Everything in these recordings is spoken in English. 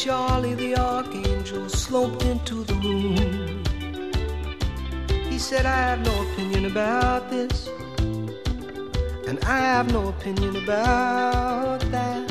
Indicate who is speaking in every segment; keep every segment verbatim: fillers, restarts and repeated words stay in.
Speaker 1: Charlie the Archangel sloped into the room. He said, I have no opinion about this, and I have no opinion about that.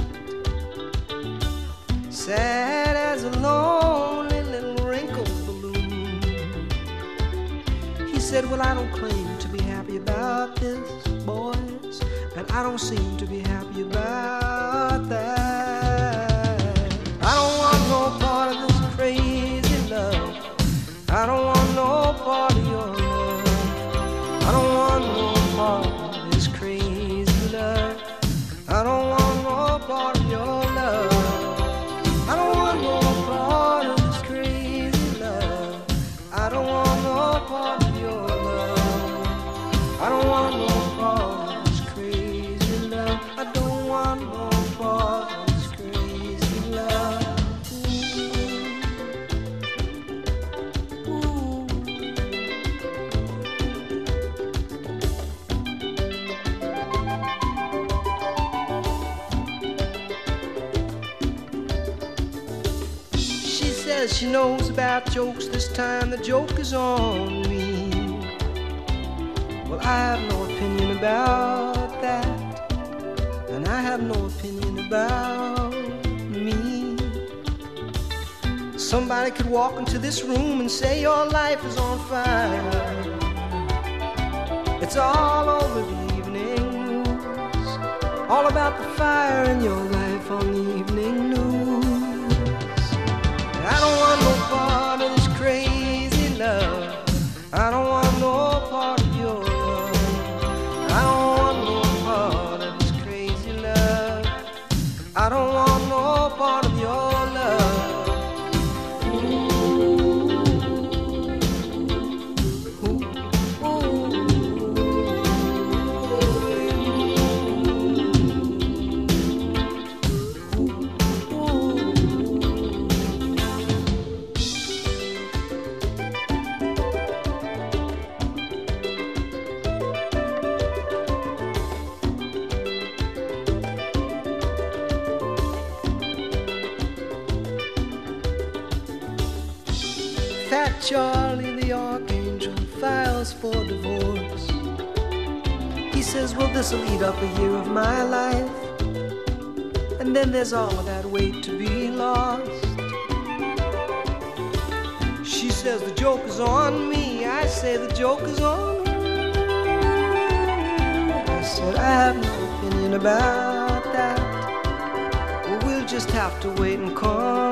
Speaker 1: Sad as a lonely little wrinkled balloon. He said, well, I don't claim to be happy about this, boys, and I don't seem to be happy about that. I don't want no part of this crazy love. I don't want no part of your love. I don't want no part of this crazy love. I don't want no part of your love. I don't want no part of this crazy love. I don't want no part of your love. I don't want no part of this crazy love. I don't want no part of this crazy love. Ooh. Ooh. She says she knows about jokes. This time the joke is on me. Well, I have no opinion about that, and I have no opinion about me. Somebody could walk into this room and say your life is on fire. It's all over the evening news, all about the fire in your life on the evening news. I don't want no part of this crazy love. I don't want no part of your love. I don't want no part of this crazy love. I don't want no part of your love. Fat Charlie the Archangel files for divorce. He says, well, this'll eat up a year of my life, and then there's all of that weight to be lost. She says the joke is on me. I say the joke is on her. I said I have no opinion about that. Well, we'll just have to wait and call